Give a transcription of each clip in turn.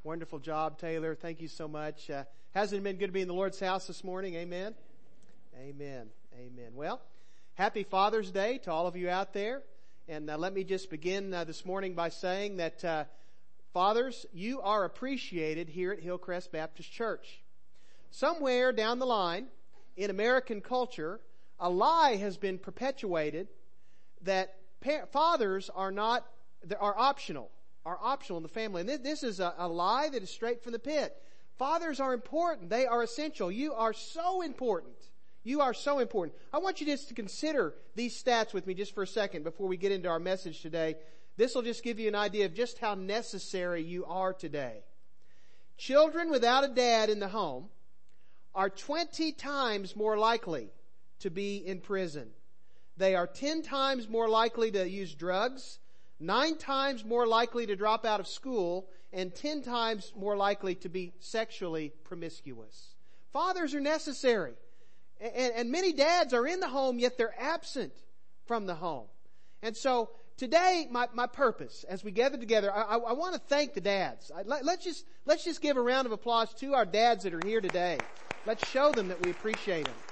Wonderful job, Taylor. Thank you so much. Hasn't it been good to be in the Lord's house this morning? Amen? Amen. Amen. Well, happy Father's Day to all of you out there. And let me just begin this morning by saying that, fathers, you are appreciated here at Hillcrest Baptist Church. Somewhere down the line in American culture, a lie has been perpetuated that fathers are optional in the family. And this is a lie that is straight from the pit. Fathers are important. They are essential. You are so important. You are so important. I want you just to consider these stats with me just for a second before we get into our message today. This will just give you an idea of just how necessary you are today. Children without a dad in the home are 20 times more likely to be in prison. They are 10 times more likely to use drugs, 9 times more likely to drop out of school, and 10 times more likely to be sexually promiscuous. Fathers are necessary. And many dads are in the home, yet they're absent from the home. And so today, my purpose, as we gather together, I want to thank the dads. Let's just give a round of applause to our dads that are here today. Let's show them that we appreciate them.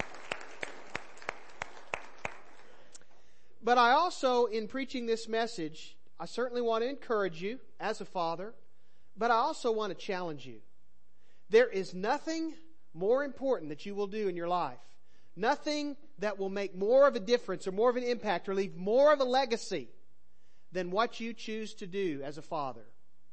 But I also, in preaching this message, I certainly want to encourage you as a father, but I also want to challenge you. There is nothing more important that you will do in your life. Nothing that will make more of a difference or more of an impact or leave more of a legacy than what you choose to do as a father.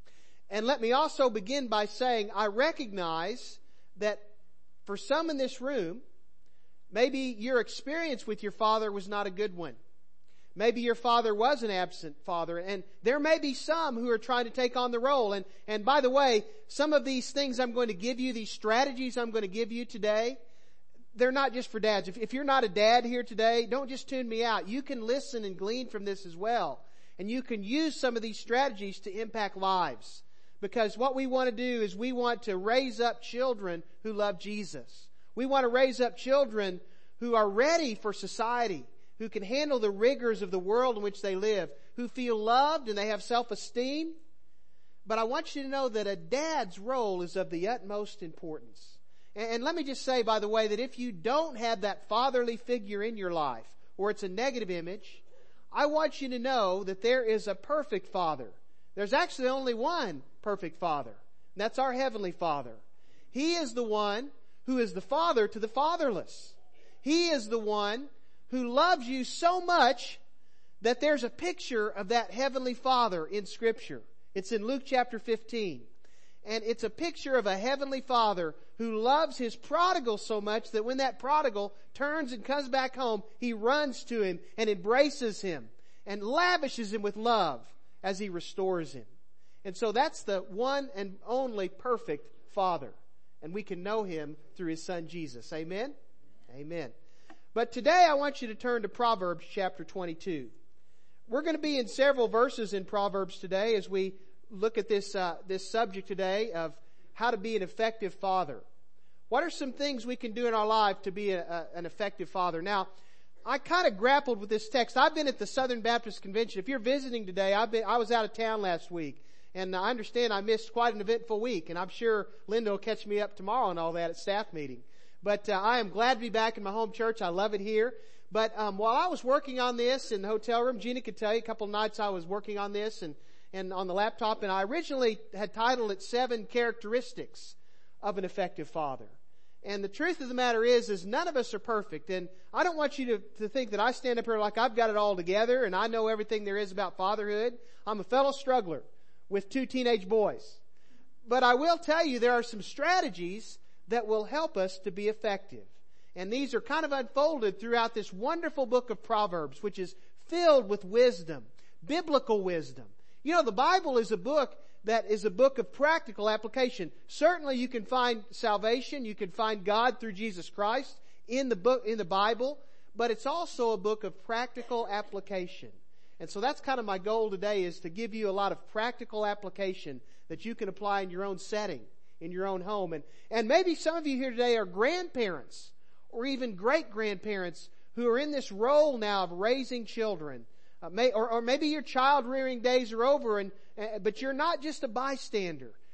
And let me also begin by saying I recognize that for some in this room, maybe your experience with your father was not a good one. Maybe your father was an absent father, and there may be some who are trying to take on the role. And by the way, some of these things I'm going to give you, these strategies I'm going to give you today, they're not just for dads. If you're not a dad here today, don't just tune me out. You can listen and glean from this as well. And you can use some of these strategies to impact lives. Because what we want to do is we want to raise up children who love Jesus. We want to raise up children who are ready for society, who can handle the rigors of the world in which they live, who feel loved and they have self-esteem. But I want you to know that a dad's role is of the utmost importance. And let me just say, by the way, that if you don't have that fatherly figure in your life, or it's a negative image, I want you to know that there is a perfect father. There's actually only one perfect father, and that's our Heavenly Father. He is the one who is the father to the fatherless. He is the one who loves you so much that there's a picture of that Heavenly Father in Scripture. It's in Luke chapter 15. And it's a picture of a Heavenly Father who loves His prodigal so much that when that prodigal turns and comes back home, He runs to him and embraces him and lavishes him with love as He restores him. And so that's the one and only perfect Father. And we can know Him through His Son Jesus. Amen? Amen. But today I want you to turn to Proverbs chapter 22. We're going to be in several verses in Proverbs today as we look at this subject today of how to be an effective father. What are some things we can do in our life to be an effective father? Now, I kind of grappled with this text. I've been at the Southern Baptist Convention. If you're visiting today, I was out of town last week. And I understand I missed quite an eventful week. And I'm sure Linda will catch me up tomorrow and all that at staff meeting. But I am glad to be back in my home church. I love it here. But while I was working on this in the hotel room, Gina could tell you a couple of nights I was working on this and on the laptop. And I originally had titled it 7 Characteristics of an Effective Father. And the truth of the matter is none of us are perfect. And I don't want you to think that I stand up here like I've got it all together and I know everything there is about fatherhood. I'm a fellow struggler with 2 teenage boys. But I will tell you there are some strategies that will help us to be effective. And these are kind of unfolded throughout this wonderful book of Proverbs, which is filled with wisdom, biblical wisdom. You know, the Bible is a book that is a book of practical application. Certainly you can find salvation, you can find God through Jesus Christ in the Bible, but it's also a book of practical application. And so that's kind of my goal today, is to give you a lot of practical application that you can apply in your own setting, in your own home. And maybe some of you here today are grandparents or even great-grandparents who are in this role now of raising children. Or maybe your child rearing days are over, but you're not just a bystander.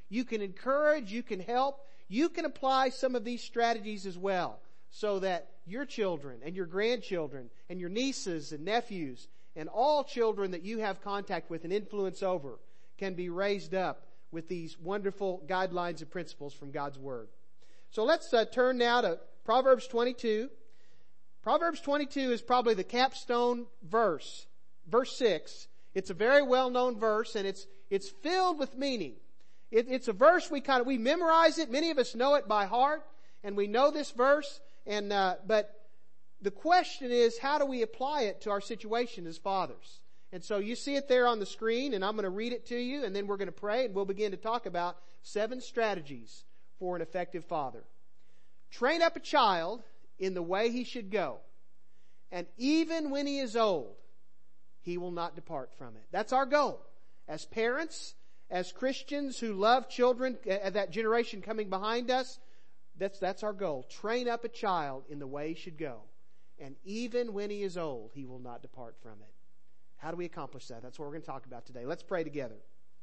You can encourage, you can help, you can apply some of these strategies as well, so that your children and your grandchildren and your nieces and nephews and all children that you have contact with and influence over can be raised up with these wonderful guidelines and principles from God's Word. So let's turn now to Proverbs 22. Proverbs 22 is probably the capstone verse. Verse 6. It's a very well-known verse, and it's filled with meaning. It's a verse we memorize it. Many of us know it by heart, and we know this verse. But the question is, how do we apply it to our situation as fathers? And so you see it there on the screen, and I'm going to read it to you, and then we're going to pray, and we'll begin to talk about 7 strategies for an effective father. Train up a child in the way he should go, and even when he is old, he will not depart from it. That's our goal. As parents, as Christians who love children, that generation coming behind us, that's our goal. Train up a child in the way he should go, and even when he is old, he will not depart from it. How do we accomplish that? That's what we're going to talk about today. Let's pray together.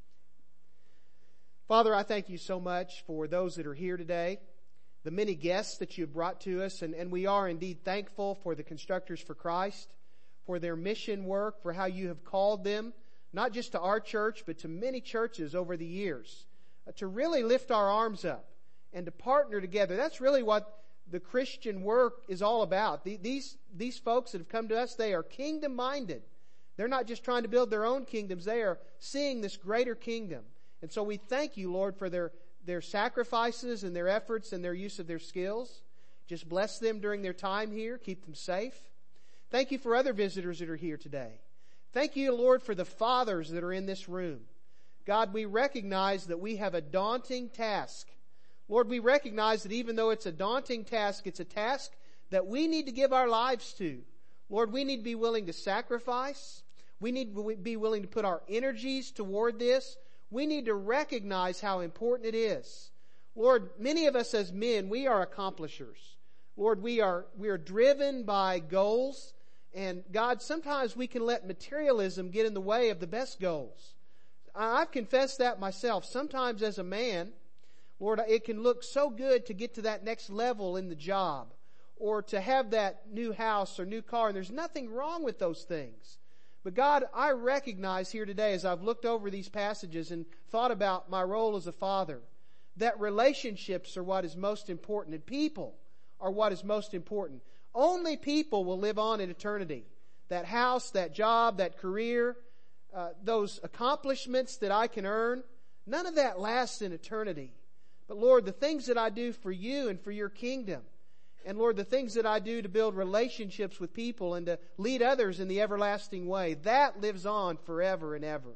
Father, I thank you so much for those that are here today, the many guests that you have brought to us, and we are indeed thankful for the Constructors for Christ, for their mission work, for how you have called them, not just to our church, but to many churches over the years, to really lift our arms up and to partner together. That's really what the Christian work is all about. These folks that have come to us, they are kingdom-minded. They're not just trying to build their own kingdoms. They are seeing this greater kingdom. And so we thank you, Lord, for their sacrifices and their efforts and their use of their skills. Just bless them during their time here. Keep them safe. Thank you for other visitors that are here today. Thank you, Lord, for the fathers that are in this room. God, we recognize that we have a daunting task. Lord, we recognize that even though it's a daunting task, it's a task that we need to give our lives to. Lord, we need to be willing to sacrifice. We need to be willing to put our energies toward this. We need to recognize how important it is. Lord, many of us as men, we are accomplishers. Lord, we are driven by goals. And God, sometimes we can let materialism get in the way of the best goals. I've confessed that myself. Sometimes as a man, Lord, it can look so good to get to that next level in the job, or to have that new house or new car, and there's nothing wrong with those things. But God, I recognize here today, as I've looked over these passages and thought about my role as a father, that relationships are what is most important, and people are what is most important. Only people will live on in eternity. That house, that job, that career, those accomplishments that I can earn, none of that lasts in eternity. But Lord, the things that I do for you and for your kingdom, and Lord, the things that I do to build relationships with people and to lead others in the everlasting way, that lives on forever and ever.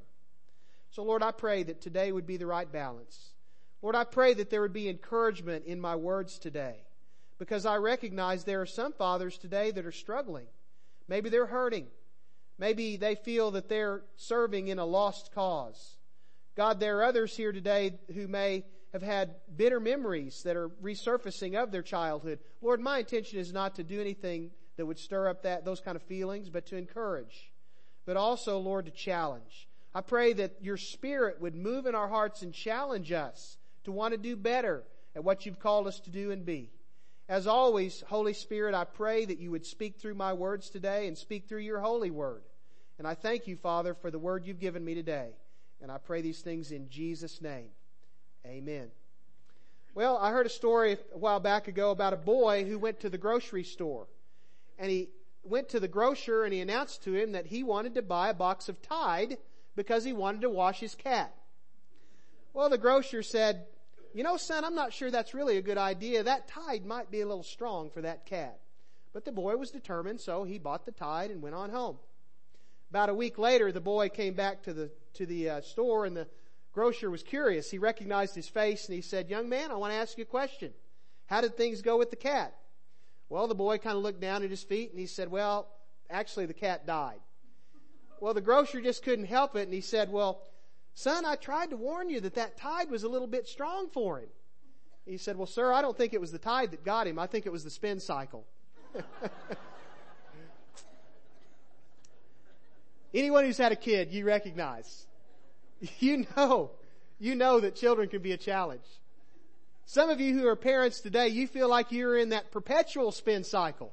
So Lord, I pray that today would be the right balance. Lord, I pray that there would be encouragement in my words today, because I recognize there are some fathers today that are struggling. Maybe they're hurting. Maybe they feel that they're serving in a lost cause. God, there are others here today who may have had bitter memories that are resurfacing of their childhood. Lord, my intention is not to do anything that would stir up those kind of feelings, but to encourage. But also, Lord, to challenge. I pray that your Spirit would move in our hearts and challenge us to want to do better at what you've called us to do and be. As always, Holy Spirit, I pray that you would speak through my words today and speak through your holy word. And I thank you, Father, for the word you've given me today. And I pray these things in Jesus' name. Amen. Well, I heard a story a while back ago about a boy who went to the grocery store. And he went to the grocer and he announced to him that he wanted to buy a box of Tide because he wanted to wash his cat. Well, the grocer said, "You know, son, I'm not sure that's really a good idea. That Tide might be a little strong for that cat." But the boy was determined, so he bought the Tide and went on home. About a week later, the boy came back to the store, and the grocer was curious. He recognized his face, and he said, "Young man, I want to ask you a question. How did things go with the cat?" Well, the boy kind of looked down at his feet, and he said, "Well, actually, the cat died." Well, the grocer just couldn't help it, and he said, "Well, son, I tried to warn you that Tide was a little bit strong for him." He said, "Well, sir, I don't think it was the Tide that got him. I think it was the spin cycle." Anyone who's had a kid, you recognize. You know you know that children can be a challenge. Some of you who are parents today, you feel like you're in that perpetual spin cycle.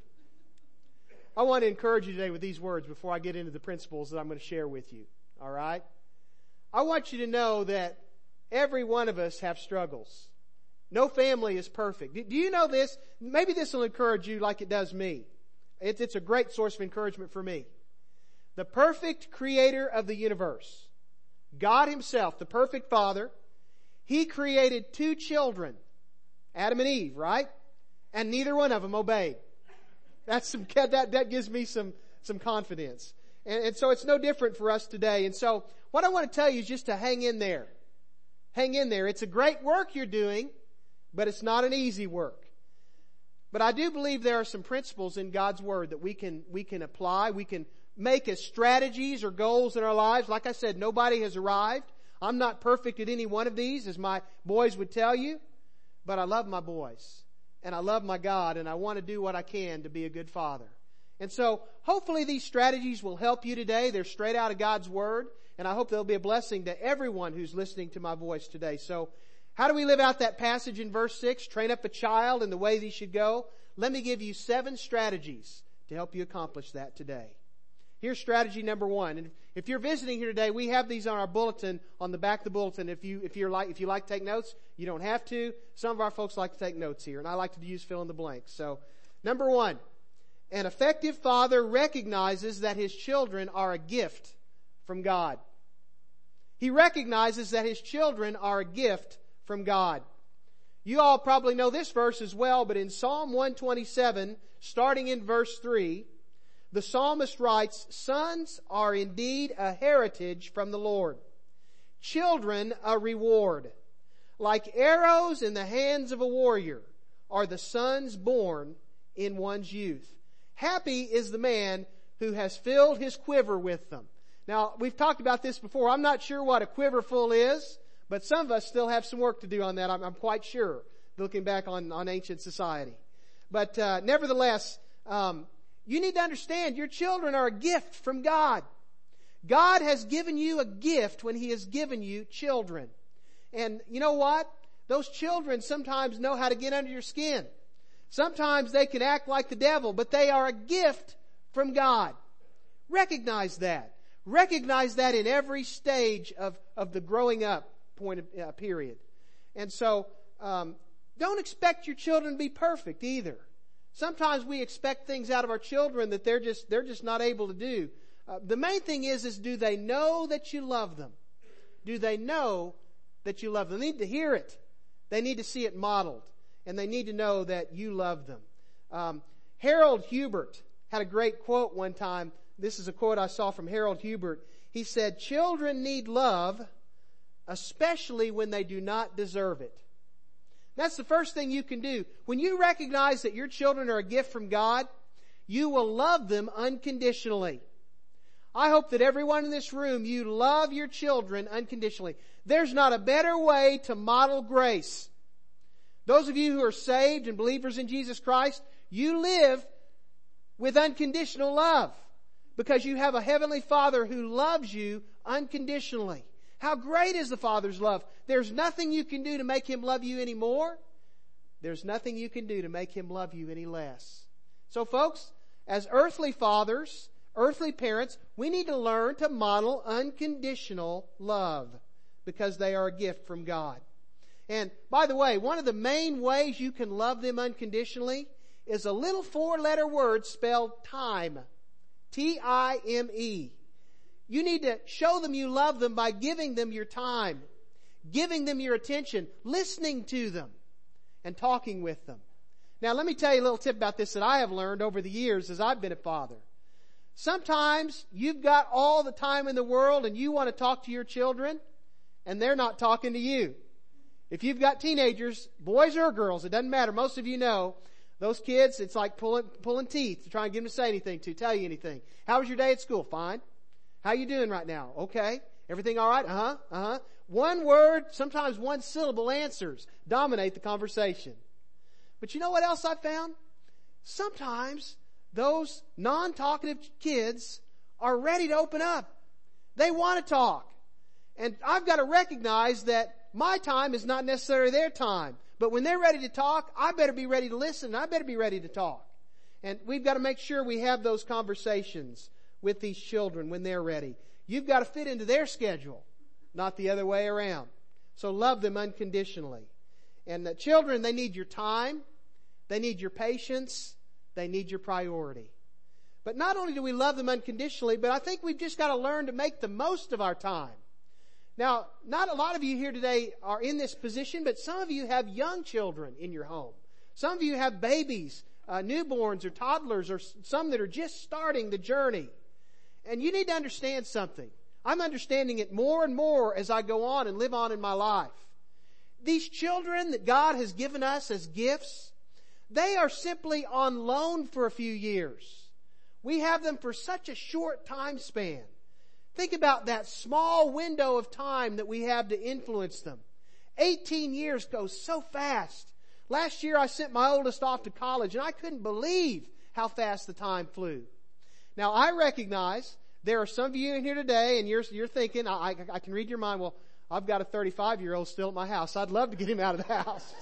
I want to encourage you today with these words before I get into the principles that I'm going to share with you. All right? I want you to know that every one of us have struggles. No family is perfect. Do you know this? Maybe this will encourage you like it does me. It's a great source of encouragement for me. The perfect creator of the universe, God Himself, the perfect Father, He created 2 children, Adam and Eve, right? And neither one of them obeyed. That gives me some confidence. And so it's no different for us today. And so what I want to tell you is just to hang in there. Hang in there. It's a great work you're doing, but it's not an easy work. But I do believe there are some principles in God's Word that we can apply. We can make as strategies or goals in our lives. Like I said, nobody has arrived. I'm not perfect at any one of these, as my boys would tell you. But I love my boys. And I love my God. And I want to do what I can to be a good father. And so, hopefully these strategies will help you today. They're straight out of God's Word. And I hope they'll be a blessing to everyone who's listening to my voice today. So, how do we live out that passage in verse 6? Train up a child in the way that he should go. Let me give you 7 strategies to help you accomplish that today. Here's strategy number 1. And if you're visiting here today, we have these on our bulletin, on the back of the bulletin. If you like to take notes, you don't have to. Some of our folks like to take notes here, and I like to use fill in the blanks. So, number 1, an effective father recognizes that his children are a gift from God. He recognizes that his children are a gift from God. You all probably know this verse as well, but in Psalm 127, starting in verse 3, the psalmist writes, "Sons are indeed a heritage from the Lord, children a reward. Like arrows in the hands of a warrior are the sons born in one's youth. Happy is the man who has filled his quiver with them." Now, we've talked about this before. I'm not sure what a quiver full is, but some of us still have some work to do on that, I'm quite sure, looking back on ancient society. But nevertheless, you need to understand your children are a gift from God. God has given you a gift when He has given you children. And you know what? Those children sometimes know how to get under your skin. Sometimes they can act like the devil, but they are a gift from God. Recognize that. Recognize that in every stage of the growing up period. And so, don't expect your children to be perfect either. Sometimes we expect things out of our children that they're just not able to do. The main thing is do they know that you love them? Do they know that you love them? They need to hear it. They need to see it modeled. And they need to know that you love them. Harold Hubert had a great quote one time. This is a quote I saw from Harold Hubert. He said, "Children need love, especially when they do not deserve it." That's the first thing you can do. When you recognize that your children are a gift from God, you will love them unconditionally. I hope that everyone in this room, you love your children unconditionally. There's not a better way to model grace. Those of you who are saved and believers in Jesus Christ, you live with unconditional love because you have a heavenly Father who loves you unconditionally. How great is the Father's love? There's nothing you can do to make Him love you any more. There's nothing you can do to make Him love you any less. So folks, as earthly fathers, earthly parents, we need to learn to model unconditional love because they are a gift from God. And by the way, one of the main ways you can love them unconditionally is a little 4-letter word spelled time. T-I-M-E. You need to show them you love them by giving them your time, giving them your attention, listening to them, and talking with them. Now, let me tell you a little tip about this that I have learned over the years as I've been a father. Sometimes you've got all the time in the world and you want to talk to your children, and they're not talking to you. If you've got teenagers, boys or girls, it doesn't matter. Most of you know, those kids, it's like pulling teeth to try and get them to say anything, to tell you anything. How was your day at school? Fine. How you doing right now? Okay. Everything all right? Uh-huh. One word, sometimes one syllable answers dominate the conversation. But you know what else I found? Sometimes those non-talkative kids are ready to open up. They want to talk. And I've got to recognize that my time is not necessarily their time. But when they're ready to talk, I better be ready to listen. I better be ready to talk. And we've got to make sure we have those conversations with these children when they're ready. You've got to fit into their schedule, not the other way around. So love them unconditionally. And the children, they need your time. They need your patience. They need your priority. But not only do we love them unconditionally, but I think we've just got to learn to make the most of our time. Now, not a lot of you here today are in this position, but some of you have young children in your home. Some of you have babies, newborns or toddlers, or some that are just starting the journey. And you need to understand something. I'm understanding it more and more as I go on and live on in my life. These children that God has given us as gifts, they are simply on loan for a few years. We have them for such a short time span. Think about that small window of time that we have to influence them. 18 years goes so fast. Last year I sent my oldest off to college and I couldn't believe how fast the time flew. Now I recognize there are some of you in here today and you're thinking, I can read your mind, well, I've got a 35-year-old still at my house. I'd love to get him out of the house.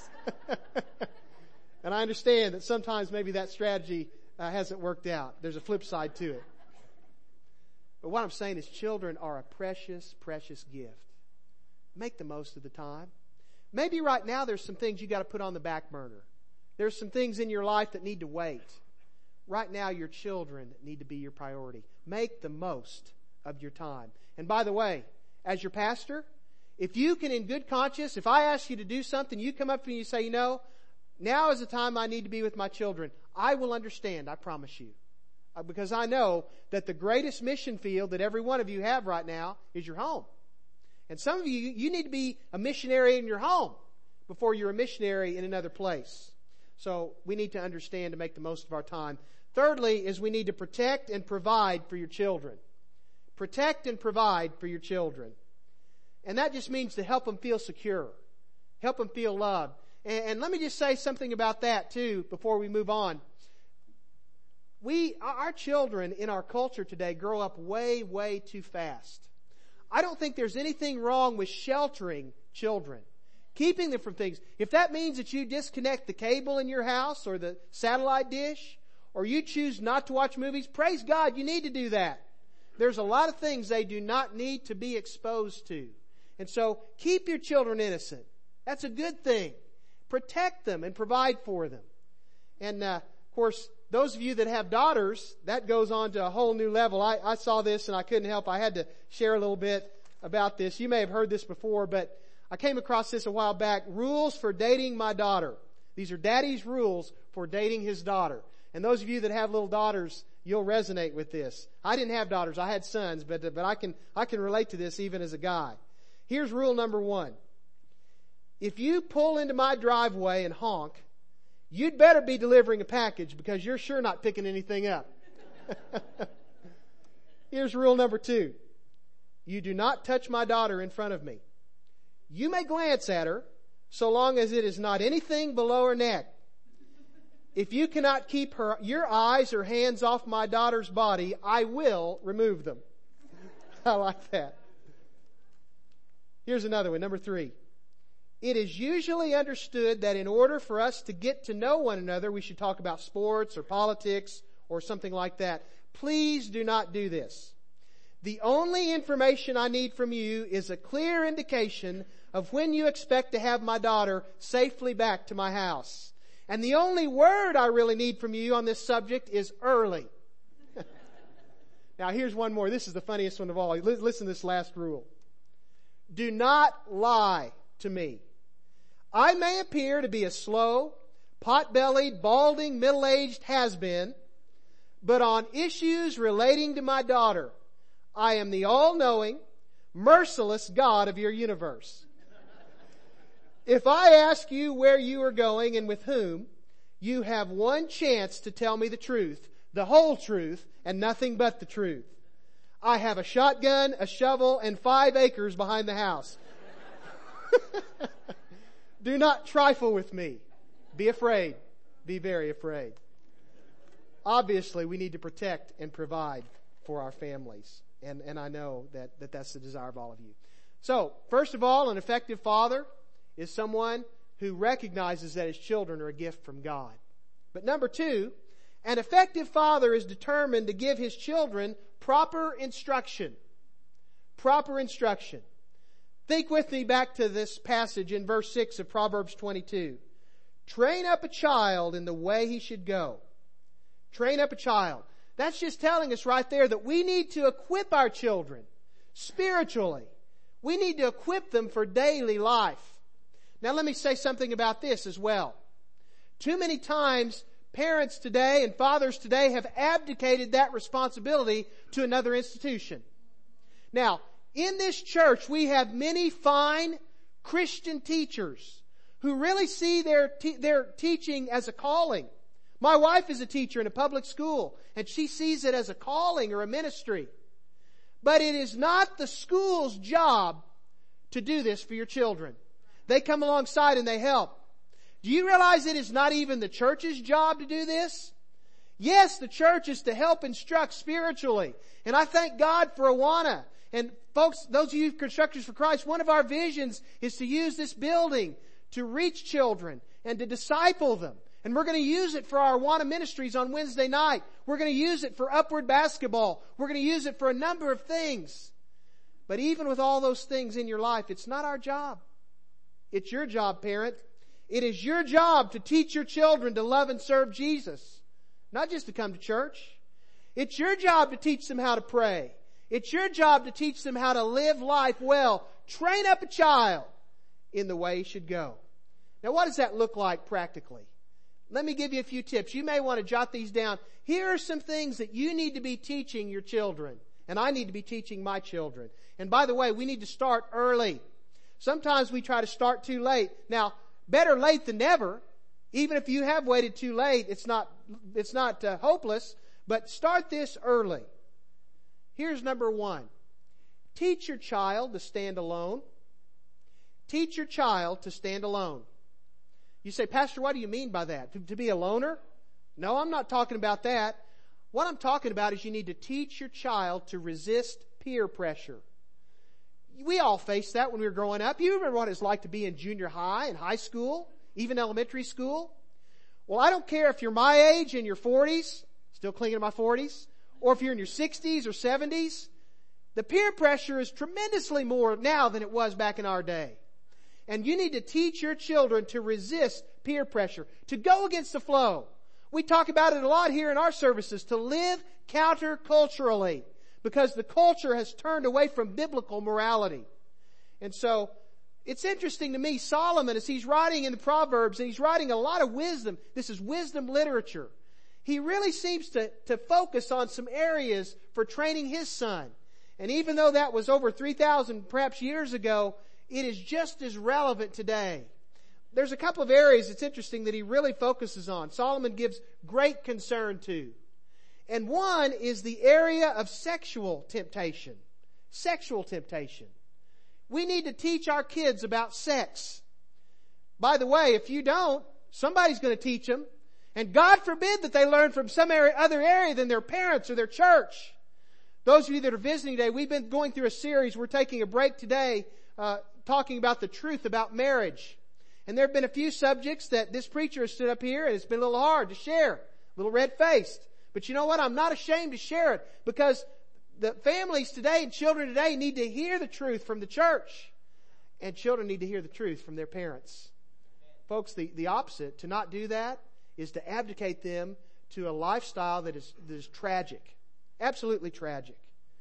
And I understand that sometimes maybe that strategy hasn't worked out. There's a flip side to it. But what I'm saying is children are a precious, precious gift. Make the most of the time. Maybe right now there's some things you got to put on the back burner. There's some things in your life that need to wait. Right now your children need to be your priority. Make the most of your time. And by the way, as your pastor, if you can in good conscience, if I ask you to do something, you come up to me and you say, now is the time I need to be with my children. I will understand, I promise you. Because I know that the greatest mission field that every one of you have right now is your home. And some of you need to be a missionary in your home before you're a missionary in another place. So we need to understand to make the most of our time. Thirdly is we need to protect and provide for your children. Protect and provide for your children. And that just means to help them feel secure. Help them feel loved. And let me just say something about that too before we move on. Our children in our culture today grow up way, way too fast. I don't think there's anything wrong with sheltering children, keeping them from things. If that means that you disconnect the cable in your house or the satellite dish, or you choose not to watch movies, praise God, you need to do that. There's a lot of things they do not need to be exposed to. And so keep your children innocent. That's a good thing. Protect them and provide for them. And of course, those of you that have daughters, that goes on to a whole new level. I saw this and I couldn't help. I had to share a little bit about this. You may have heard this before, but I came across this a while back. Rules for dating my daughter. These are daddy's rules for dating his daughter. And those of you that have little daughters, you'll resonate with this. I didn't have daughters. I had sons, but I can relate to this even as a guy. Here's rule number 1. If you pull into my driveway and honk, you'd better be delivering a package because you're sure not picking anything up. Here's rule number 2. You do not touch my daughter in front of me. You may glance at her so long as it is not anything below her neck. If you cannot keep your eyes or hands off my daughter's body, I will remove them. I like that. Here's another one, number 3. It is usually understood that in order for us to get to know one another, we should talk about sports or politics or something like that. Please do not do this. The only information I need from you is a clear indication of when you expect to have my daughter safely back to my house. And the only word I really need from you on this subject is early. Now here's one more. This is the funniest one of all. Listen to this last rule. Do not lie to me. I may appear to be a slow, pot-bellied, balding, middle-aged has-been, but on issues relating to my daughter, I am the all-knowing, merciless God of your universe. If I ask you where you are going and with whom, you have one chance to tell me the truth, the whole truth, and nothing but the truth. I have a shotgun, a shovel, and 5 acres behind the house. Do not trifle with me. Be afraid. Be very afraid. Obviously, we need to protect and provide for our families. And I know that that's the desire of all of you. So, first of all, an effective father is someone who recognizes that his children are a gift from God. But number two, an effective father is determined to give his children proper instruction. Proper instruction. Think with me back to this passage in verse 6 of Proverbs 22. Train up a child in the way he should go. Train up a child. That's just telling us right there that we need to equip our children spiritually. We need to equip them for daily life. Now let me say something about this as well. Too many times, parents today and fathers today have abdicated that responsibility to another institution. Now, in this church, we have many fine Christian teachers who really see their teaching as a calling. My wife is a teacher in a public school, and she sees it as a calling or a ministry. But it is not the school's job to do this for your children. They come alongside and they help. Do you realize it is not even the church's job to do this? Yes, the church is to help instruct spiritually. And I thank God for Awana. And folks, those of you constructors for Christ, one of our visions is to use this building to reach children and to disciple them. And we're going to use it for our Awana ministries on Wednesday night. We're going to use it for Upward Basketball. We're going to use it for a number of things. But even with all those things in your life, it's not our job. It's your job, parent. It is your job to teach your children to love and serve Jesus. Not just to come to church. It's your job to teach them how to pray. It's your job to teach them how to live life well. Train up a child in the way he should go. Now, what does that look like practically? Let me give you a few tips. You may want to jot these down. Here are some things that you need to be teaching your children. And I need to be teaching my children. And by the way, we need to start early. Sometimes we try to start too late. Now, better late than never. Even if you have waited too late, it's not hopeless. But start this early. Here's number one. Teach your child to stand alone. Teach your child to stand alone. You say, Pastor, what do you mean by that? To be a loner? No, I'm not talking about that. What I'm talking about is you need to teach your child to resist peer pressure. We all faced that when we were growing up. You remember what it's like to be in junior high and high school, even elementary school? Well, I don't care if you're my age in your 40s, still clinging to my 40s, or if you're in your 60s or 70s. The peer pressure is tremendously more now than it was back in our day. And you need to teach your children to resist peer pressure, to go against the flow. We talk about it a lot here in our services, to live counterculturally, because the culture has turned away from biblical morality. And so, it's interesting to me, Solomon, as he's writing in the Proverbs, and he's writing a lot of wisdom, this is wisdom literature. He really seems to focus on some areas for training his son. And even though that was over 3,000 perhaps years ago, it is just as relevant today. There's a couple of areas it's interesting that he really focuses on. Solomon gives great concern to. And one is the area of sexual temptation. Sexual temptation. We need to teach our kids about sex. By the way, if you don't, somebody's going to teach them. And God forbid that they learn from some other area than their parents or their church. Those of you that are visiting today, we've been going through a series. We're taking a break today talking about the truth about marriage. And there have been a few subjects that this preacher has stood up here and it's been a little hard to share. A little red-faced. But you know what? I'm not ashamed to share it because the families today and children today need to hear the truth from the church. And children need to hear the truth from their parents. Folks, the opposite, to not do that, is to abdicate them to a lifestyle that is tragic. Absolutely tragic.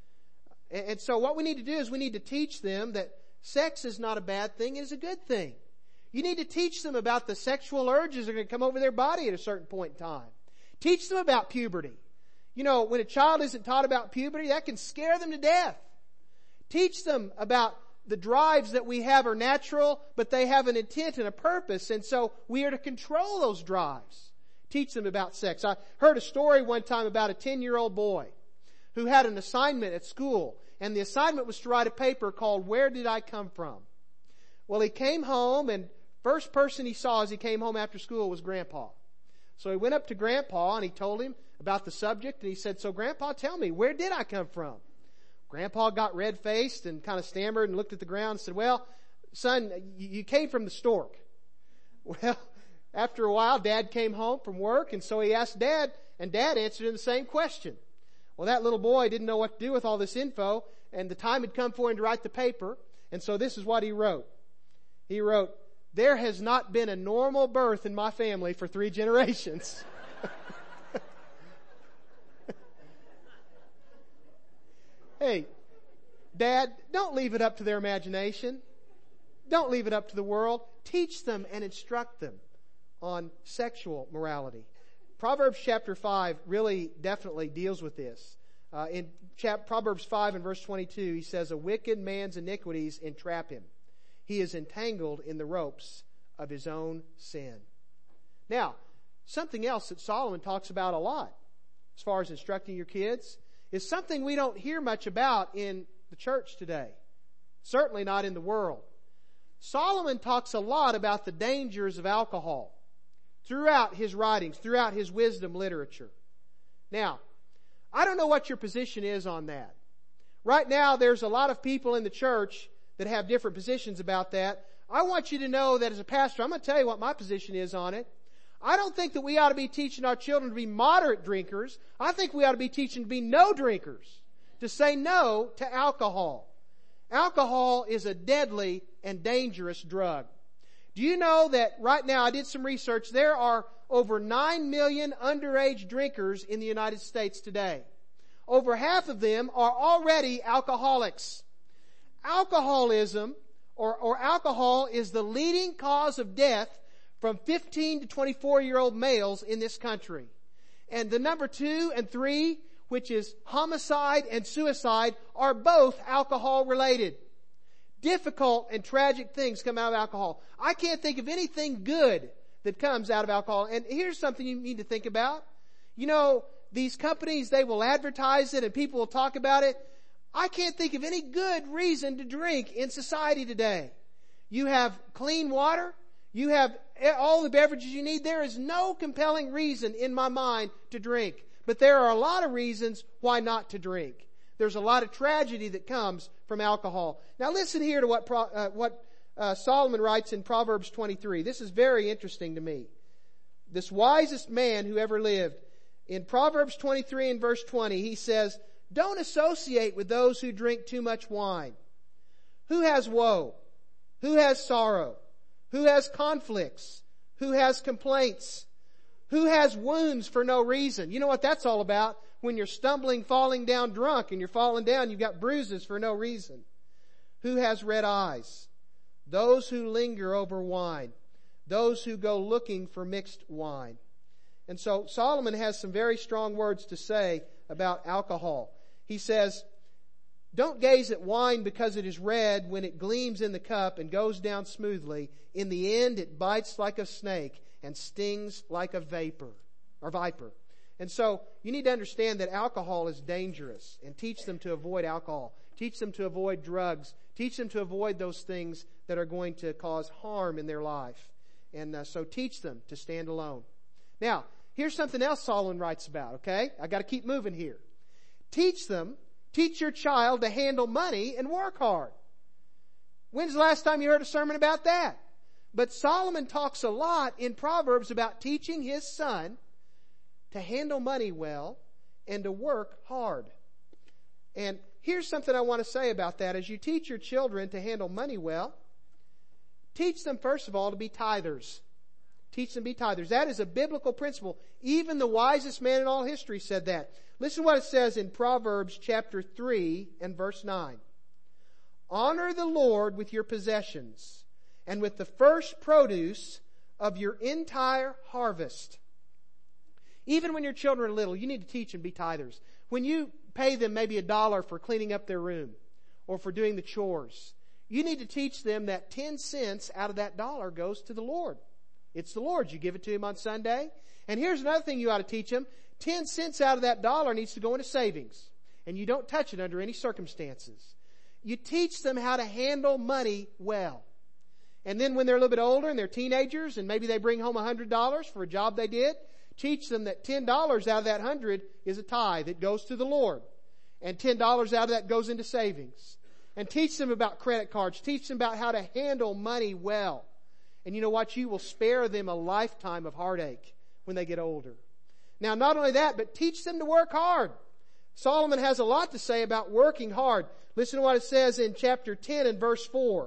And so what we need to do is we need to teach them that sex is not a bad thing, it is a good thing. You need to teach them about the sexual urges that are going to come over their body at a certain point in time. Teach them about puberty. You know, when a child isn't taught about puberty, that can scare them to death. Teach them about the drives that we have are natural, but they have an intent and a purpose, and so we are to control those drives. Teach them about sex. I heard a story one time about a 10-year-old boy who had an assignment at school, and the assignment was to write a paper called Where Did I Come From? Well, he came home, and first person he saw as he came home after school was Grandpa. So he went up to Grandpa and he told him about the subject, and he said, so Grandpa, tell me, where did I come from? Grandpa got red-faced and kind of stammered and looked at the ground and said, "Well, son, you came from the stork." Well, after a while, Dad came home from work, and so he asked Dad, and Dad answered him the same question. Well, that little boy didn't know what to do with all this info, and the time had come for him to write the paper, and so this is what he wrote. He wrote, "There has not been a normal birth in my family for 3 generations." Hey, Dad, don't leave it up to their imagination. Don't leave it up to the world. Teach them and instruct them on sexual morality. Proverbs chapter 5 really definitely deals with this. In Proverbs 5 and verse 22, he says, "A wicked man's iniquities entrap him. He is entangled in the ropes of his own sin." Now, something else that Solomon talks about a lot, as far as instructing your kids, is something we don't hear much about in the church today. Certainly not in the world. Solomon talks a lot about the dangers of alcohol throughout his writings, throughout his wisdom literature. Now, I don't know what your position is on that. Right now, there's a lot of people in the church that have different positions about that. I want you to know that as a pastor, I'm going to tell you what my position is on it. I don't think that we ought to be teaching our children to be moderate drinkers. I think we ought to be teaching to be no drinkers, to say no to alcohol. Alcohol is a deadly and dangerous drug. Do you know that right now, I did some research, there are over 9 million underage drinkers in the United States today. Over half of them are already alcoholics. Alcoholism or alcohol is the leading cause of death from 15 to 24-year-old males in this country. And the number 2 and 3, which is homicide and suicide, are both alcohol related. Difficult and tragic things come out of alcohol. I can't think of anything good that comes out of alcohol. And here's something you need to think about. You know, these companies, they will advertise it and people will talk about it. I can't think of any good reason to drink in society today. You have clean water. You have all the beverages you need. There is no compelling reason in my mind to drink. But there are a lot of reasons why not to drink. There's a lot of tragedy that comes from alcohol. Now listen here to what Solomon writes in Proverbs 23. This is very interesting to me. This wisest man who ever lived. In Proverbs 23 and verse 20, he says, "Don't associate with those who drink too much wine. Who has woe? Who has sorrow? Who has conflicts? Who has complaints? Who has wounds for no reason?" You know what that's all about? When you're stumbling, falling down drunk, and you're falling down, you've got bruises for no reason. Who has red eyes? Those who linger over wine. Those who go looking for mixed wine. And so Solomon has some very strong words to say about alcohol. He says, "Don't gaze at wine because it is red when it gleams in the cup and goes down smoothly. In the end, it bites like a snake and stings like a viper. And so you need to understand that alcohol is dangerous, and teach them to avoid alcohol. Teach them to avoid drugs. Teach them to avoid those things that are going to cause harm in their life. And so teach them to stand alone. Now, here's something else Solomon writes about, okay? I got to keep moving here. Teach your child to handle money and work hard. When's the last time you heard a sermon about that? But Solomon talks a lot in Proverbs about teaching his son to handle money well and to work hard. And here's something I want to say about that. As you teach your children to handle money well, teach them, first of all, to be tithers. Teach them to be tithers. That is a biblical principle. Even the wisest man in all history said that. Listen to what it says in Proverbs chapter 3 and verse 9. "Honor the Lord with your possessions and with the first produce of your entire harvest." Even when your children are little, you need to teach them to be tithers. When you pay them maybe $1 for cleaning up their room or for doing the chores, you need to teach them that 10 cents out of that $1 goes to the Lord. It's the Lord. You give it to Him on Sunday. And here's another thing you ought to teach them. 10 cents out of that $1 needs to go into savings. And you don't touch it under any circumstances. You teach them how to handle money well. And then when they're a little bit older and they're teenagers and maybe they bring home $100 for a job they did, teach them that $10 out of that 100 is a tithe. It goes to the Lord. And $10 out of that goes into savings. And teach them about credit cards. Teach them about how to handle money well. And you know what? You will spare them a lifetime of heartache when they get older. Now, not only that, but teach them to work hard. Solomon has a lot to say about working hard. Listen to what it says in chapter 10 and verse 4.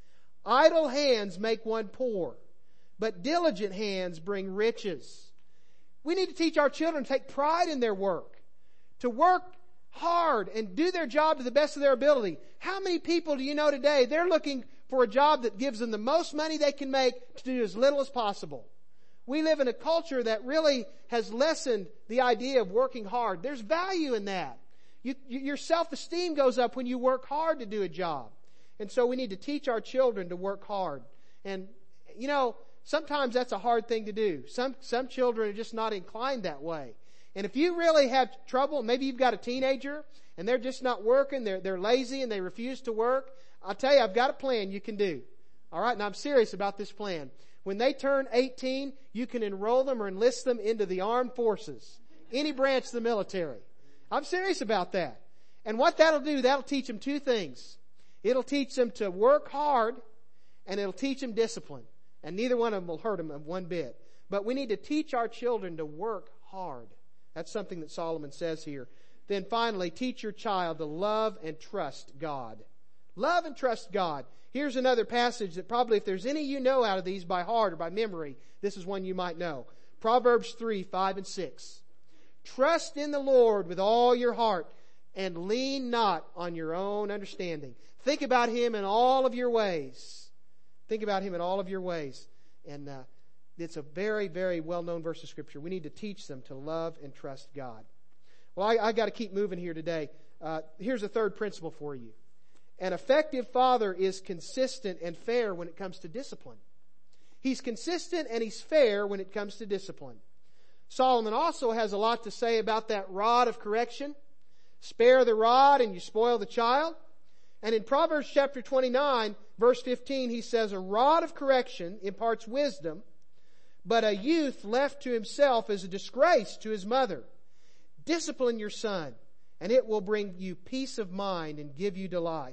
Idle hands make one poor, but diligent hands bring riches. We need to teach our children to take pride in their work, to work hard and do their job to the best of their ability. How many people do you know today, they're looking for a job that gives them the most money they can make to do as little as possible? We live in a culture that really has lessened the idea of working hard. There's value in that. Your self-esteem goes up when you work hard to do a job. And so we need to teach our children to work hard. And, you know, sometimes that's a hard thing to do. Some children are just not inclined that way. And if you really have trouble, maybe you've got a teenager and they're just not working, they're lazy and they refuse to work, I'll tell you, I've got a plan you can do. All right, and I'm serious about this plan. When they turn 18, you can enroll them or enlist them into the armed forces, any branch of the military. I'm serious about that. And what that'll do, that'll teach them two things. It'll teach them to work hard, and it'll teach them discipline. And neither one of them will hurt them one bit. But we need to teach our children to work hard. That's something that Solomon says here. Then finally, teach your child to love and trust God. Love and trust God. Here's another passage that probably, if there's any you know out of these by heart or by memory, this is one you might know. Proverbs 3, 5 and 6. Trust in the Lord with all your heart and lean not on your own understanding. Think about Him in all of your ways. Think about Him in all of your ways. And it's a very, very well-known verse of Scripture. We need to teach them to love and trust God. Well, I got to keep moving here today. Here's a third principle for you. An effective father is consistent and fair when it comes to discipline. He's consistent and he's fair when it comes to discipline. Solomon also has a lot to say about that rod of correction. Spare the rod and you spoil the child. And in Proverbs chapter 29, verse 15, he says, a rod of correction imparts wisdom, but a youth left to himself is a disgrace to his mother. Discipline your son, and it will bring you peace of mind and give you delight.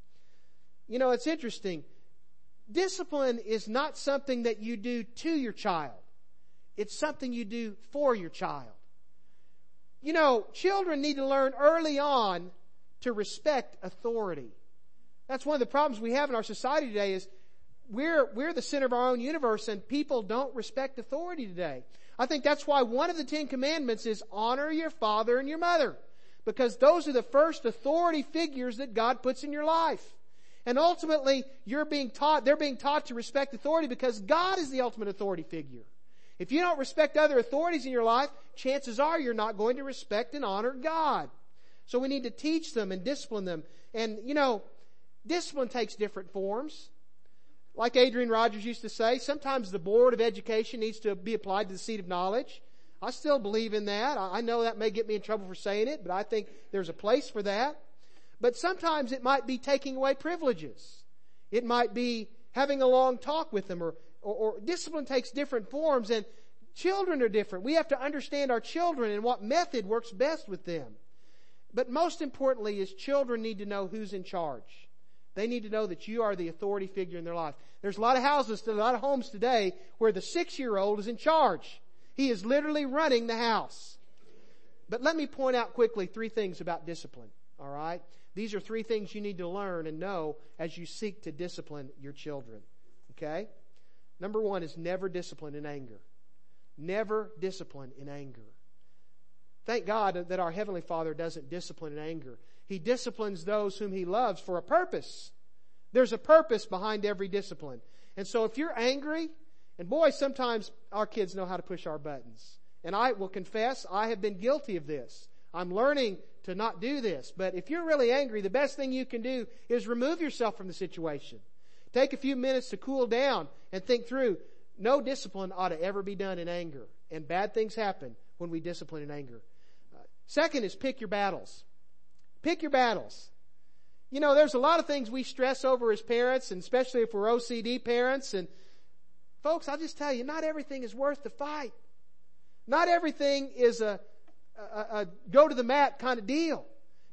You know, it's interesting. Discipline is not something that you do to your child. It's something you do for your child. You know, children need to learn early on to respect authority. That's one of the problems we have in our society today is we're the center of our own universe and people don't respect authority today. I think that's why one of the 10 Commandments is honor your father and your mother. Because those are the first authority figures that God puts in your life. And ultimately, they're being taught to respect authority because God is the ultimate authority figure. If you don't respect other authorities in your life, chances are you're not going to respect and honor God. So we need to teach them and discipline them. And, you know, discipline takes different forms. Like Adrian Rogers used to say, sometimes the board of education needs to be applied to the seat of knowledge. I still believe in that. I know that may get me in trouble for saying it, but I think there's a place for that. But sometimes it might be taking away privileges. It might be having a long talk with them, or discipline takes different forms, and children are different. We have to understand our children and what method works best with them. But most importantly is children need to know who's in charge. They need to know that you are the authority figure in their life. There's a lot of houses, a lot of homes today where the 6-year-old is in charge. He is literally running the house. But let me point out quickly 3 things about discipline. All right? These are 3 things you need to learn and know as you seek to discipline your children. Okay? Number 1 is never discipline in anger. Never discipline in anger. Thank God that our Heavenly Father doesn't discipline in anger. He disciplines those whom He loves for a purpose. There's a purpose behind every discipline. And so if you're angry, and boy, sometimes our kids know how to push our buttons. And I will confess, I have been guilty of this. I'm learning to not do this. But if you're really angry, the best thing you can do is remove yourself from the situation. Take a few minutes to cool down and think through. No discipline ought to ever be done in anger. And bad things happen when we discipline in anger. Second is pick your battles. Pick your battles. You know, there's a lot of things we stress over as parents, and especially if we're OCD parents. And folks, I'll just tell you, not everything is worth the fight. Not everything is a go to the mat kind of deal.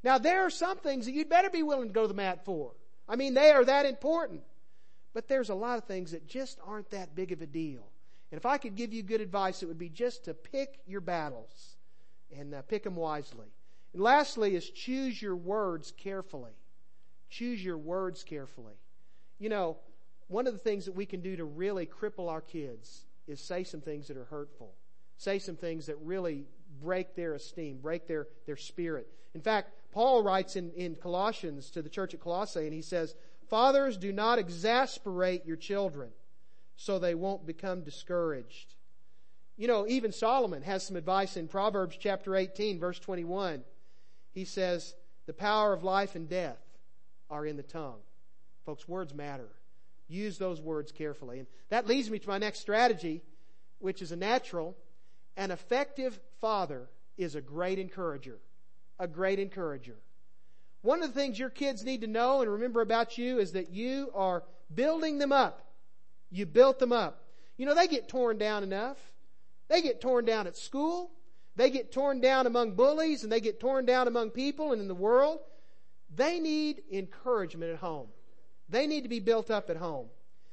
Now, there are some things that you'd better be willing to go to the mat for. I mean, they are that important. But there's a lot of things that just aren't that big of a deal. And if I could give you good advice, it would be just to pick your battles and pick them wisely. And lastly is choose your words carefully. Choose your words carefully. You know, one of the things that we can do to really cripple our kids is say some things that are hurtful. Say some things that really break their esteem, break their spirit. In fact, Paul writes in Colossians to the church at Colossae, and he says, "Fathers, do not exasperate your children so they won't become discouraged." You know, even Solomon has some advice in Proverbs chapter 18, verse 21. He says, "The power of life and death are in the tongue." Folks, words matter. Use those words carefully. And that leads me to my next strategy, which is a natural. An effective father is a great encourager. A great encourager. One of the things your kids need to know and remember about you is that you are building them up. You built them up. You know, they get torn down enough. They get torn down at school. They get torn down among bullies, and they get torn down among people and in the world. They need encouragement at home. They need to be built up at home.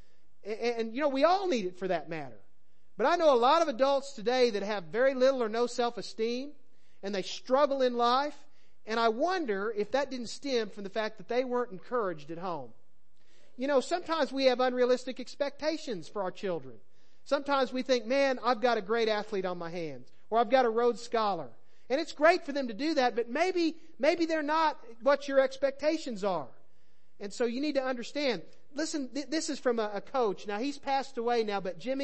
And you know, we all need it for that matter. But I know a lot of adults today that have very little or no self-esteem, and they struggle in life, and I wonder if that didn't stem from the fact that they weren't encouraged at home. You know, sometimes we have unrealistic expectations for our children. Sometimes we think, man, I've got a great athlete on my hands, or I've got a Rhodes Scholar. And it's great for them to do that, but maybe they're not what your expectations are. And so you need to understand. Listen, this is from a coach. Now, he's passed away now, but Jim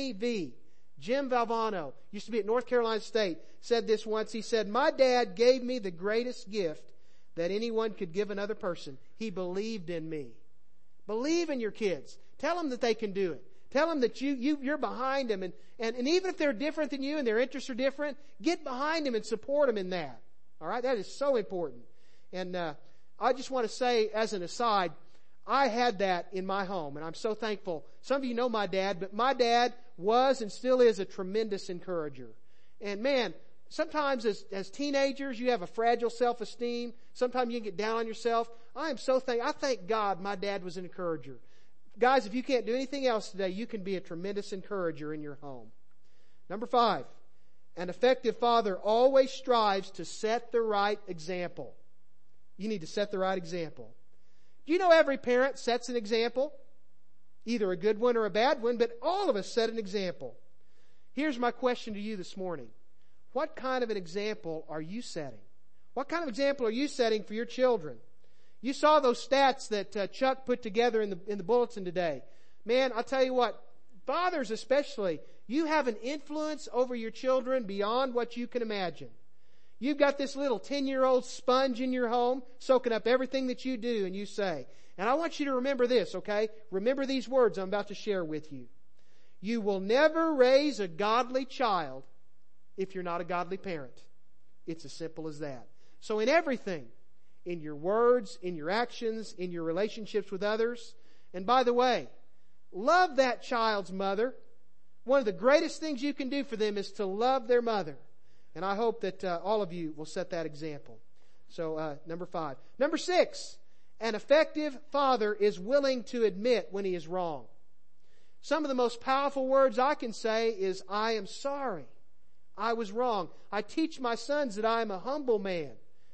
Valvano, used to be at North Carolina State, said this once. He said, "My dad gave me the greatest gift that anyone could give another person. He believed in me." Believe in your kids. Tell them that they can do it. Tell them that you're behind them. And even if they're different than you and their interests are different, get behind them and support them in that. All right? That is so important. And I just want to say, as an aside, I had that in my home, and I'm so thankful. Some of you know my dad, but my dad was and still is a tremendous encourager. And man, sometimes as teenagers, you have a fragile self-esteem. Sometimes you can get down on yourself. I thank God my dad was an encourager. Guys, if you can't do anything else today, you can be a tremendous encourager in your home. Number 5, an effective father always strives to set the right example. You need to set the right example. Do you know every parent sets an example? Either a good one or a bad one, but all of us set an example. Here's my question to you this morning. What kind of an example are you setting? What kind of example are you setting for your children? You saw those stats that Chuck put together in the bulletin today. Man, I'll tell you what, fathers especially, you have an influence over your children beyond what you can imagine. You've got this little 10-year-old sponge in your home soaking up everything that you do and you say. And I want you to remember this, okay? Remember these words I'm about to share with you. You will never raise a godly child if you're not a godly parent. It's as simple as that. So in everything, in your words, in your actions, in your relationships with others, and by the way, love that child's mother. One of the greatest things you can do for them is to love their mother. And I hope that all of you will set that example. So, number 5. Number 6, an effective father is willing to admit when he is wrong. Some of the most powerful words I can say is, "I am sorry. I was wrong." I teach my sons that I am a humble man.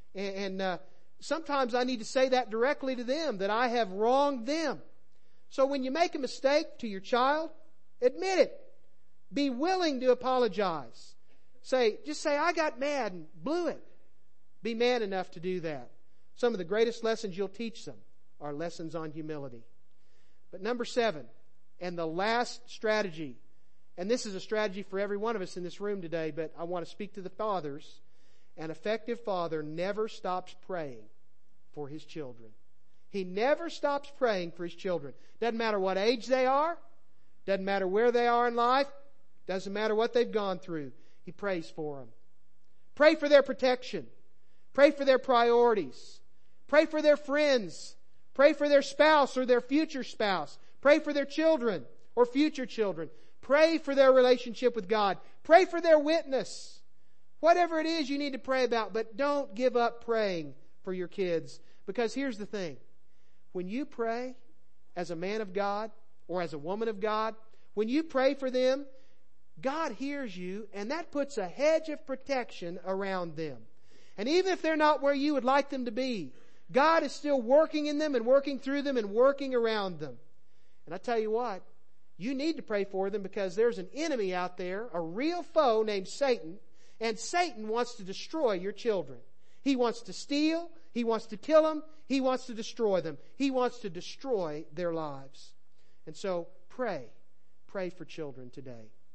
And sometimes I need to say that directly to them, that I have wronged them. So when you make a mistake to your child, admit it. Be willing to apologize. Just say, "I got mad and blew it." Be man enough to do that. Some of the greatest lessons you'll teach them are lessons on humility. But number 7, and the last strategy, and this is a strategy for every one of us in this room today, but I want to speak to the fathers. An effective father never stops praying for his children. He never stops praying for his children. Doesn't matter what age they are. Doesn't matter where they are in life. Doesn't matter what they've gone through. He prays for them. Pray for their protection. Pray for their priorities. Pray for their friends. Pray for their spouse or their future spouse. Pray for their children or future children. Pray for their relationship with God. Pray for their witness. Whatever it is you need to pray about, but don't give up praying for your kids. Because here's the thing. When you pray as a man of God or as a woman of God, when you pray for them, God hears you, and that puts a hedge of protection around them. And even if they're not where you would like them to be, God is still working in them and working through them and working around them. And I tell you what, you need to pray for them because there's an enemy out there, a real foe named Satan, and Satan wants to destroy your children. He wants to steal, he wants to kill them, he wants to destroy them. He wants to destroy their lives. And so pray for children today.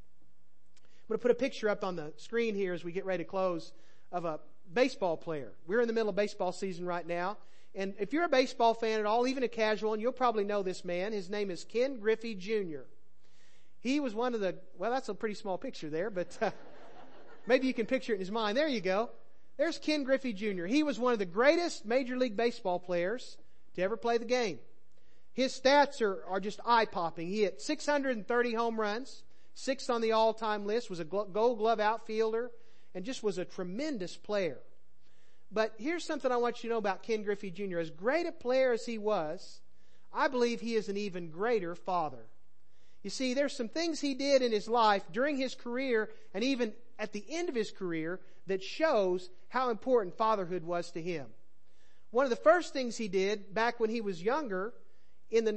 I'm going to put a picture up on the screen here as we get ready to close of a baseball player. We're in the middle of baseball season right now. And if you're a baseball fan at all, even a casual one, you'll probably know this man. His name is Ken Griffey Jr. He was one of the, well, that's a pretty small picture there, but maybe you can picture it in his mind. There you go. There's Ken Griffey Jr. He was one of the greatest Major League Baseball players to ever play the game. His stats are just eye-popping. He hit 630 home runs, 6th on the all-time list, was a Gold Glove outfielder, and just was a tremendous player. But here's something I want you to know about Ken Griffey Jr. As great a player as he was, I believe he is an even greater father. You see, there's some things he did in his life during his career and even at the end of his career that shows how important fatherhood was to him. One of the first things he did back when he was younger, in the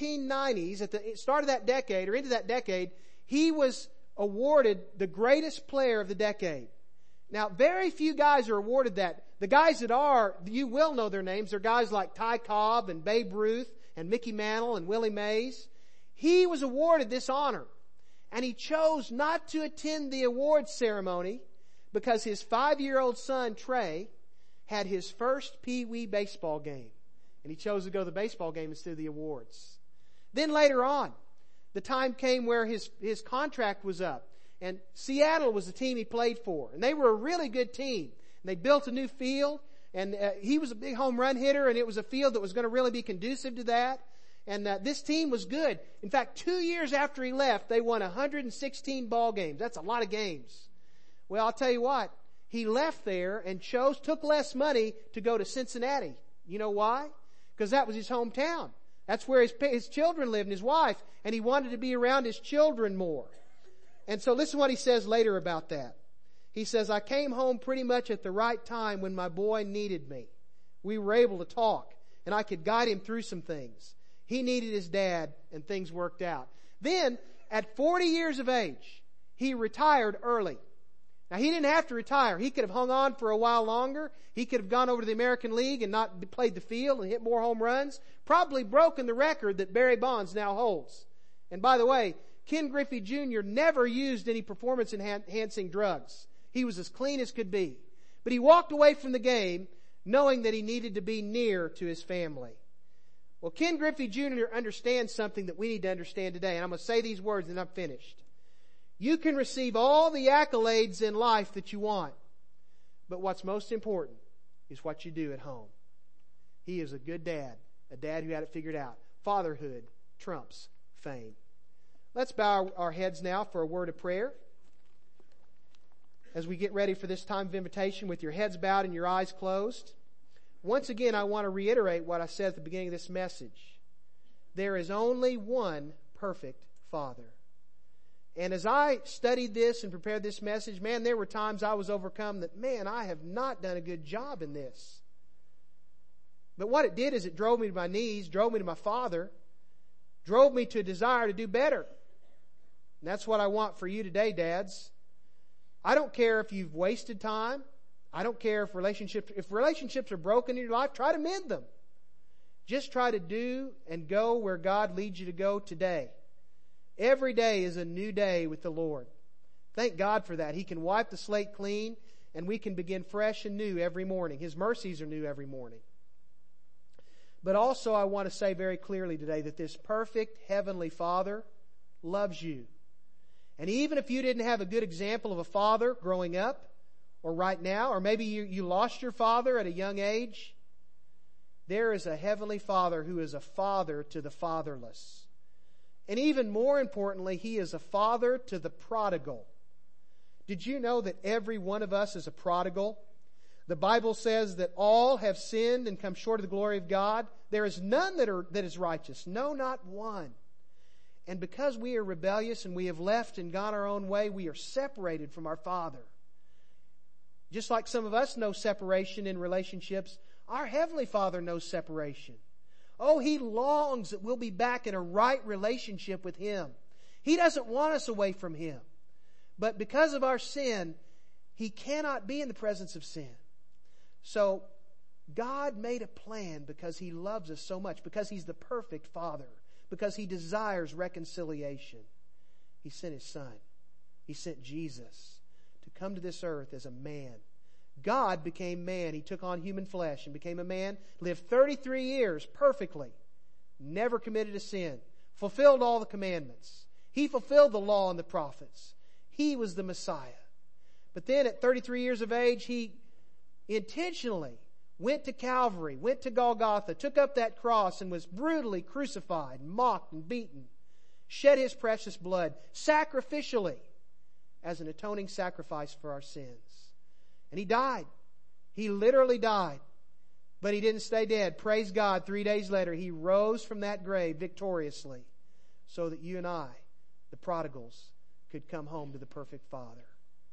1990s, at the start of that decade or into that decade, he was awarded the greatest player of the decade. Now, very few guys are awarded that. The guys that are, you will know their names. They're guys like Ty Cobb and Babe Ruth and Mickey Mantle and Willie Mays. He was awarded this honor. And he chose not to attend the awards ceremony because his 5-year-old son, Trey, had his first Pee Wee baseball game. And he chose to go to the baseball game instead of the awards. Then later on, the time came where his contract was up. And Seattle was the team he played for. And they were a really good team. And they built a new field. And he was a big home run hitter. And it was a field that was going to really be conducive to that. And this team was good. In fact, 2 years after he left, they won 116 ball games. That's a lot of games. Well, I'll tell you what. He left there and took less money to go to Cincinnati. You know why? Because that was his hometown. That's where his children lived and his wife. And he wanted to be around his children more. And so listen to what he says later about that. He says, I came home pretty much at the right time when my boy needed me. We were able to talk, and I could guide him through some things. He needed his dad, and things worked out. Then, at 40 years of age, he retired early. Now, he didn't have to retire. He could have hung on for a while longer. He could have gone over to the American League and not played the field and hit more home runs. Probably broken the record that Barry Bonds now holds. And by the way, Ken Griffey Jr. never used any performance-enhancing drugs. He was as clean as could be. But he walked away from the game knowing that he needed to be near to his family. Well, Ken Griffey Jr. understands something that we need to understand today. And I'm going to say these words and I'm finished. You can receive all the accolades in life that you want. But what's most important is what you do at home. He is a good dad. A dad who had it figured out. Fatherhood trumps fame. Let's bow our heads now for a word of prayer. As we get ready for this time of invitation with your heads bowed and your eyes closed. Once again, I want to reiterate what I said at the beginning of this message. There is only one perfect Father. And as I studied this and prepared this message, man, there were times I was overcome that, man, I have not done a good job in this. But what it did is it drove me to my knees, drove me to my Father, drove me to a desire to do better. And that's what I want for you today, dads. I don't care if you've wasted time. I don't care if relationships are broken in your life, try to mend them. Just try to do and go where God leads you to go today. Every day is a new day with the Lord. Thank God for that. He can wipe the slate clean and we can begin fresh and new every morning. His mercies are new every morning. But also I want to say very clearly today that this perfect Heavenly Father loves you. And even if you didn't have a good example of a father growing up, or right now, or maybe you lost your father at a young age, there is a Heavenly Father who is a father to the fatherless. And even more importantly, He is a father to the prodigal. Did you know that every one of us is a prodigal? The Bible says that all have sinned and come short of the glory of God. There is none that is righteous. No, not one. And because we are rebellious and we have left and gone our own way, we are separated from our Father. Just like some of us know separation in relationships, our Heavenly Father knows separation. Oh, He longs that we'll be back in a right relationship with Him. He doesn't want us away from Him. But because of our sin, He cannot be in the presence of sin. So, God made a plan because He loves us so much, because He's the perfect Father, because He desires reconciliation. He sent His Son. He sent Jesus to come to this earth as a man. God became man. He took on human flesh and became a man, lived 33 years perfectly, never committed a sin, fulfilled all the commandments. He fulfilled the law and the prophets. He was the Messiah. But then at 33 years of age, He intentionally went to Calvary, went to Golgotha, took up that cross and was brutally crucified, mocked and beaten, shed His precious blood sacrificially as an atoning sacrifice for our sins. And He died. He literally died. But He didn't stay dead. Praise God, 3 days later, He rose from that grave victoriously so that you and I, the prodigals, could come home to the perfect Father.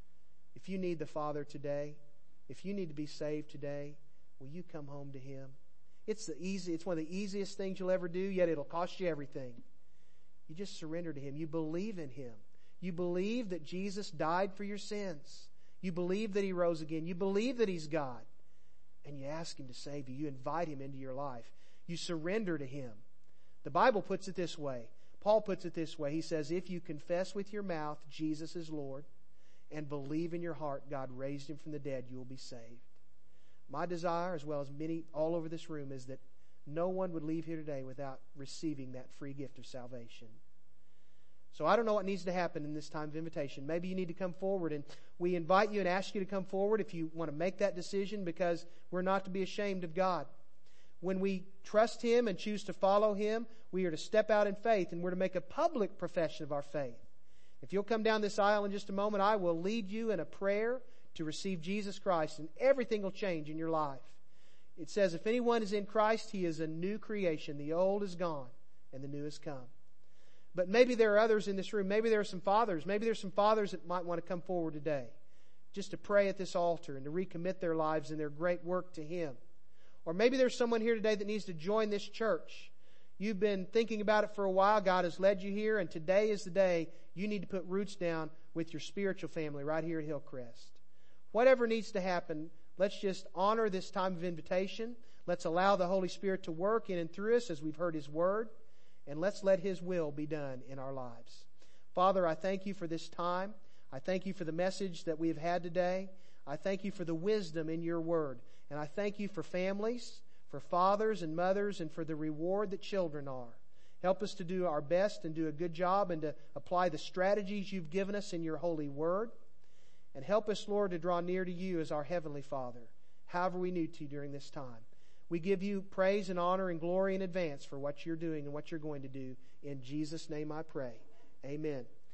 If you need the Father today, if you need to be saved today, will you come home to Him? It's one of the easiest things you'll ever do, yet it'll cost you everything. You just surrender to Him. You believe in Him. You believe that Jesus died for your sins. You believe that He rose again. You believe that He's God. And you ask Him to save you. You invite Him into your life. You surrender to Him. The Bible puts it this way. Paul puts it this way. He says, if you confess with your mouth Jesus is Lord and believe in your heart God raised Him from the dead, you will be saved. My desire, as well as many all over this room, is that no one would leave here today without receiving that free gift of salvation. So I don't know what needs to happen in this time of invitation. Maybe you need to come forward, and we invite you and ask you to come forward if you want to make that decision, because we're not to be ashamed of God. When we trust Him and choose to follow Him, we are to step out in faith, and we're to make a public profession of our faith. If you'll come down this aisle in just a moment, I will lead you in a prayer to receive Jesus Christ, and everything will change in your life. It says, if anyone is in Christ, he is a new creation. The old is gone, and the new has come. But maybe there are others in this room. Maybe there are some fathers. Maybe there's some fathers that might want to come forward today just to pray at this altar and to recommit their lives and their great work to Him. Or maybe there's someone here today that needs to join this church. You've been thinking about it for a while. God has led you here, and today is the day you need to put roots down with your spiritual family right here at Hillcrest. Whatever needs to happen, let's just honor this time of invitation. Let's allow the Holy Spirit to work in and through us as we've heard His Word. And let's let His will be done in our lives. Father, I thank You for this time. I thank You for the message that we have had today. I thank You for the wisdom in Your Word. And I thank You for families, for fathers and mothers, and for the reward that children are. Help us to do our best and do a good job and to apply the strategies You've given us in Your holy Word. And help us, Lord, to draw near to You as our Heavenly Father, however we need to during this time. We give You praise and honor and glory in advance for what You're doing and what You're going to do. In Jesus' name I pray. Amen.